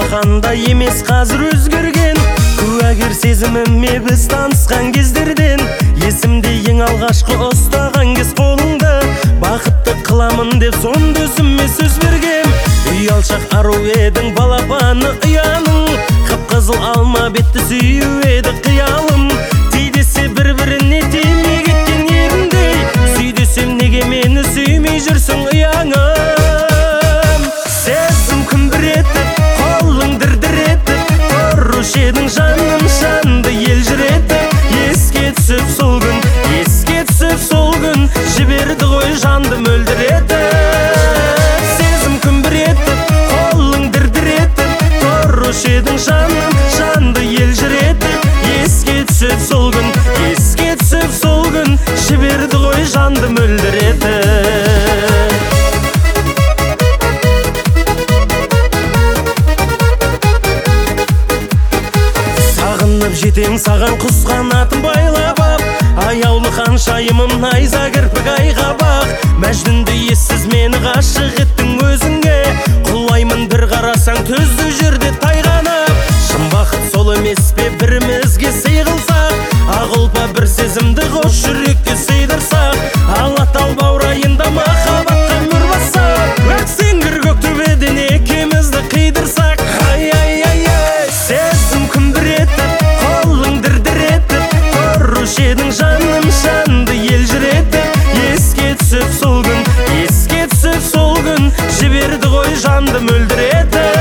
Бұрынғандай емес қазір өзгерген, куәгер сезіміме біз танысқан кездерден. Есімде ең алғашқы ұстаған кез қолыңды, бақытты қыламын деп сонда өзіме сөз бергем. Ұялшақ ару едің, балапаны ұяның, қып-қызыл алма бетті сүю еді қиялым. Тей десе бір-біріне тимей кеткен еріндей, сүй десем неге мені сүймей жүрсің ұяңым. Сезім күмбіретіп, қолың дір-дір етіп, тұрушы едің жаным, жанды елжіретіп. Еске түсіп сол күн, еске түсіп сол күн, жіберді ғой жанды мөлдіретіп. Сезім күмбіретіп, қолың дір-дір етіп, тұрушы едің жаным, жанды елжіретіп. Еске түсіп сол күн, еске түсіп сол күн, жіберді ғой жанды мөлдіретіп. Сағынып жетем саған құс қанатын байлап ап, аяулы ханшайымым найза кірпік айға бақ. Мәжнүнді ессіз мені ғашық еттің өзіңе, құлаймын бір қарасаң түзді жерде тайғанап. Шын бақыт сол емес пе бірімізге сый қылсақ, ақ ұлпа бір сезімді қос жүрекке сыйдырсақ. Алатау баурайында махаббатқа мөр бассақ, өксеңгір көк төбеден екеумізді қидырсақ. Ай-ай-ай-ай, сезім күмбіретіп, қолың дір-дір етіп, тұрушы едің жаным, жанды елжіретіп. Еске түсіп сол күн, еске түсіп сол күн, жіберді ғой жанды мөлдіретіп.